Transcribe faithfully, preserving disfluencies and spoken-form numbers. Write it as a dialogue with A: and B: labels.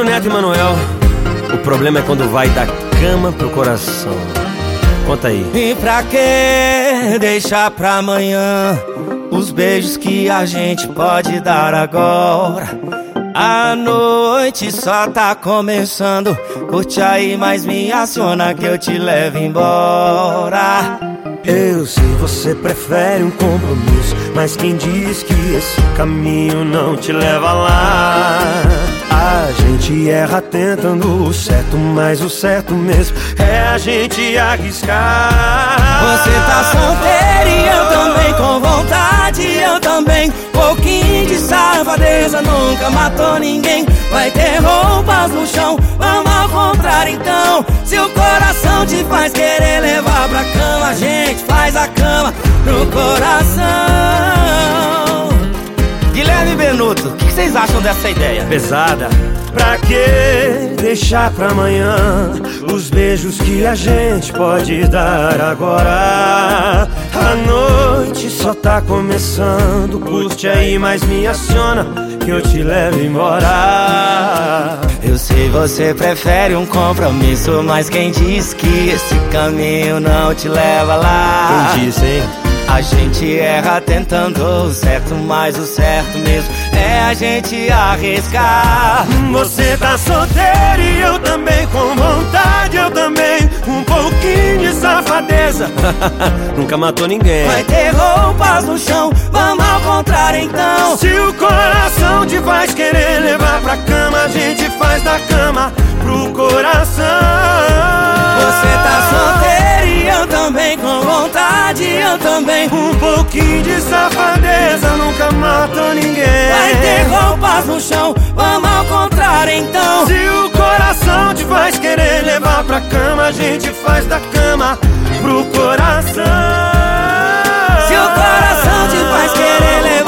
A: Ciro Neto e Manuel. O problema é quando vai da cama pro coração. Conta aí.
B: E pra que deixar pra amanhã os beijos que a gente pode dar agora? A noite só tá começando. Curte aí, mas me aciona que eu te levo embora.
C: Eu sei, você prefere um compromisso, mas quem diz que esse caminho não te leva lá? A gente erra tentando o certo, mas o certo mesmo é a gente arriscar.
B: Você tá solteiro e eu também, com vontade eu também. Pouquinho de safadeza nunca matou ninguém. Vai ter roupas no chão, vamos ao contrário então. Se o coração te faz querer levar pra cama, a gente faz a cama pro coração. Guilherme Benuto, o que vocês acham dessa ideia?
A: Pesada.
C: Pra que deixar pra amanhã os beijos que a gente pode dar agora? A noite só tá começando. Curte aí, mas me aciona que eu te levo embora.
B: Eu sei, você prefere um compromisso, mas quem diz que esse caminho não te leva lá?
C: Quem disse, hein?
B: A gente erra tentando o certo, mas o certo mesmo é a gente arriscar.
C: Você tá solteiro e eu também, com vontade eu também. Um pouquinho de safadeza
A: Nunca matou ninguém.
B: vai ter roupas no chão, vamos ao contrário então.
C: Se o coração te faz querer levar pra cama, a gente faz da cama pro coração.
B: Você tá solteiro e eu também, com vontade eu também.
C: Um pouquinho de safadeza nunca matou ninguém.
B: Vai ter roupas no chão, vamos ao contrário então.
C: Se o coração te faz querer levar pra cama, a gente faz da cama pro coração.
B: Se o coração te faz querer levar